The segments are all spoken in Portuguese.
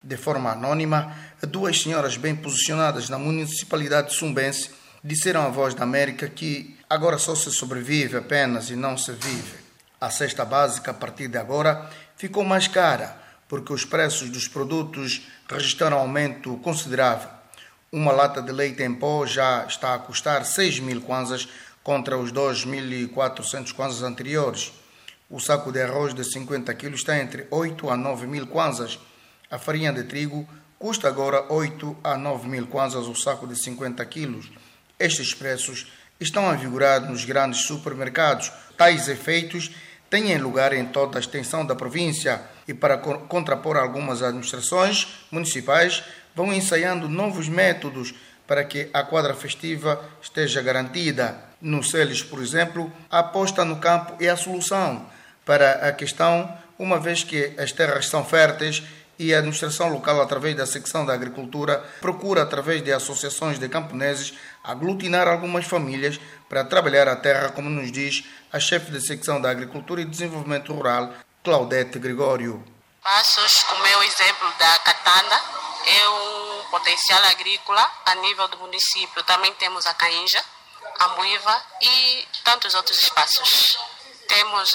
De forma anônima, duas senhoras bem posicionadas na municipalidade de Sumbense disseram à Voz da América que agora só se sobrevive apenas e não se vive. A cesta básica, a partir de agora, ficou mais cara, porque os preços dos produtos registraram aumento considerável. Uma lata de leite em pó já está a custar 6.000 kwanzas contra os 2.400 kwanzas anteriores. O saco de arroz de 50 kg está entre 8 a 9.000 kwanzas. A farinha de trigo custa agora 8 a 9.000 kwanzas o saco de 50 kg. Estes preços estão a vigorar nos grandes supermercados. Tais efeitos têm lugar em toda a extensão da província e, para contrapor algumas administrações municipais, vão ensaiando novos métodos para que a quadra festiva esteja garantida. No Celes, por exemplo, a aposta no campo é a solução para a questão, uma vez que as terras são férteis e a administração local, através da secção da agricultura, procura, através de associações de camponeses, aglutinar algumas famílias para trabalhar a terra, como nos diz a chefe de secção da agricultura e desenvolvimento rural, Claudete Gregório. Passos, como é o exemplo da Catanda, é um potencial agrícola a nível do município. Também temos a Cainja, a Muiva e tantos outros espaços. Temos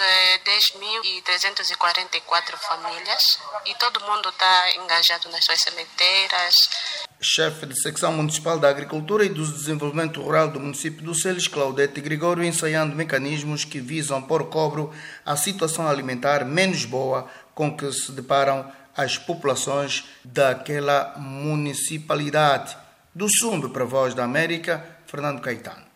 10.344 famílias e todo mundo está engajado nas suas sementeiras. Chefe de secção municipal da agricultura e do desenvolvimento rural do município do Celes, Claudete Gregório, ensaiando mecanismos que visam pôr cobro à situação alimentar menos boa com que se deparam as populações daquela municipalidade. Do Sumbe para a Voz da América, Fernando Caetano.